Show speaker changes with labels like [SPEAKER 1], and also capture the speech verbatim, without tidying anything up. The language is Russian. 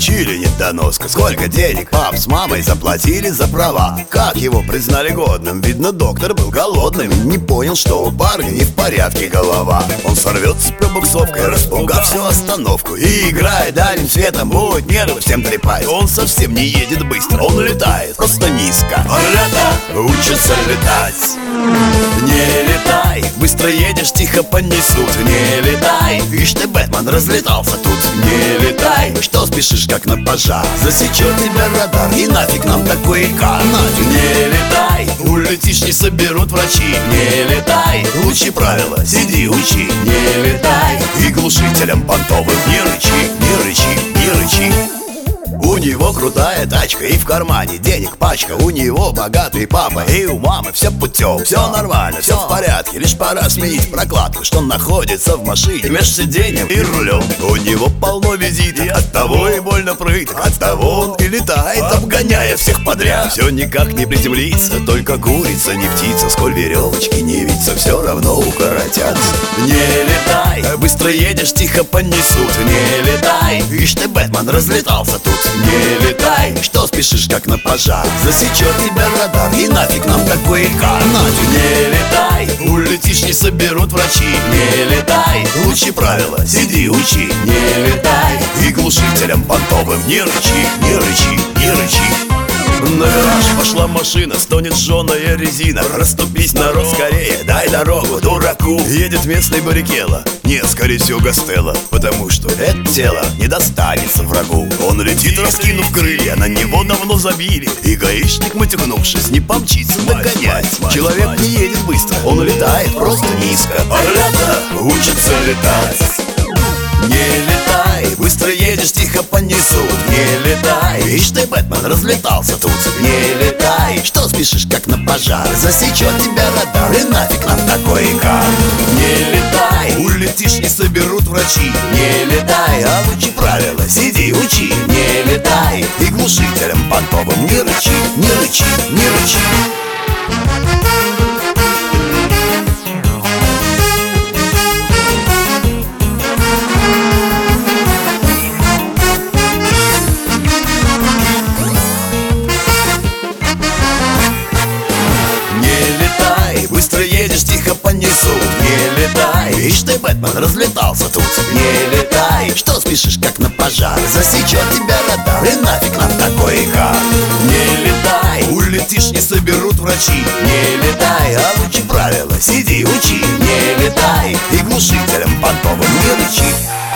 [SPEAKER 1] строчили недоноска. Сколько денег пап с мамой заплатили за права. Как его признали годным? Видно, доктор был голодным. Не понял, что у парня не в порядке голова. Он сорвется с пробуксовкой, распугав всю остановку, и играя дальним светом, будет нервы всем трепать. Он совсем не едет быстро, он летает просто низко. Ребята учатся летать. Не летай, быстро едешь, тихо понесут. Не летай, ишь ты, Бэтмен, разлетался тут. Не летай, что спешишь, как на пожар? Засечет тебя радар, и нафиг нам такой кар. Нафиг. Не летай, улетишь, не соберут врачи. Не летай, учи правила, сиди, учи. Не летай, и глушителем понтовым не рычи, не рычи, не рычи. У него крутая тачка и в кармане денег пачка. У него богатый папа и у мамы все путем. Все нормально, все в порядке, лишь пора сменить прокладку, что находится в машине между сиденьем и рулем. У него полно визитов, оттого и больно прыток, оттого он и летает, обгоняя всех подряд. Все никак не приземлится, только курица, не птица. Сколь веревочки не виться, все равно укоротятся. Не летай, быстро едешь, тихо понесут. Не летай, ишь ты, Бэтмен, разлетался тут. Не летай, что спешишь, как на пожар? Засечет тебя радар, и нафиг нам такой кар. Нафиг. Не летай, улетишь, не соберут врачи. Не летай, учи правила, сиди, учи. Не летай, и глушителем понтовым не рычи, не рычи, не рычи. На вираж пошла машина, стонет жженая резина. Расступись, народ, скорее, дай дорогу дураку. Едет местный баррикела, нет, скорее всего Гастелло, потому что это тело не достанется врагу. Он летит, раскинув крылья, на него давно забили. И гаишник, матюкнувшись, не помчится догонять. Человек не едет быстро, он летает просто низко. А ребята учатся летать. Не летай, быстро едешь, тихо понесут. Не летай, ишь ты, Бэтмен, разлетался тут. Не летай, что спешишь, как на пожар? Засечет тебя радар, и нафиг нам такой кар. Не летай, улетишь, не соберут врачи. Не летай, а учи правила, сиди, учи. Не летай, и глушителем понтовым не рычи, не рычи, не рычи. Быстро едешь, тихо понесут. Не летай, ишь ты, Бэтмен, разлетался тут. Не летай, что спешишь, как на пожар? Засечет тебя радар, и нафиг нам такой кар. Не летай, улетишь, не соберут врачи. Не летай, а учи правила, сиди, учи. Не летай, и глушителем понтовым не рычи.